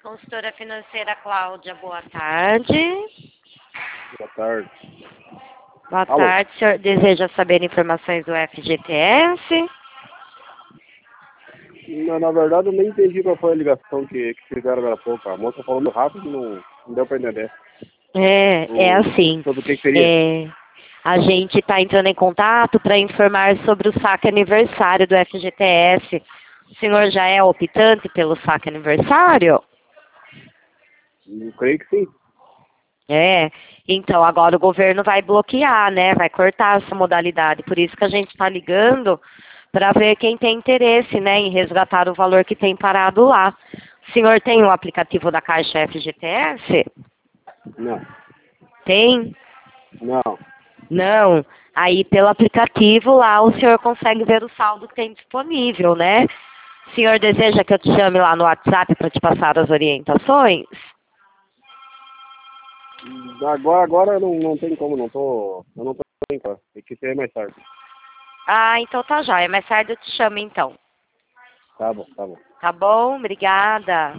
Consultora financeira Cláudia, boa tarde. Boa tarde. Boa Alô? tarde, o senhor deseja saber informações do FGTS? Na verdade, eu nem entendi qual foi a ligação que fizeram agora há pouco. A moça falando rápido, não deu pra entender. É assim. Sobre o que seria? A gente está entrando em contato para informar sobre o saque aniversário do FGTS. O senhor já é optante pelo saque aniversário? Eu creio que sim. Então agora o governo vai bloquear, né? Vai cortar essa modalidade. Por isso que a gente está ligando para ver quem tem interesse, né, em resgatar o valor que tem parado lá. O senhor tem o aplicativo da Caixa FGTS? Não. Tem? Não. Não. Aí pelo aplicativo lá o senhor consegue ver o saldo que tem disponível, né? O senhor deseja que eu te chame lá no WhatsApp para te passar as orientações? Agora não tem como, eu não tô em casa. Tem que ser mais tarde. Ah, então tá jóia. Mais tarde eu te chamo então. Tá bom, tá bom. Tá bom? Obrigada.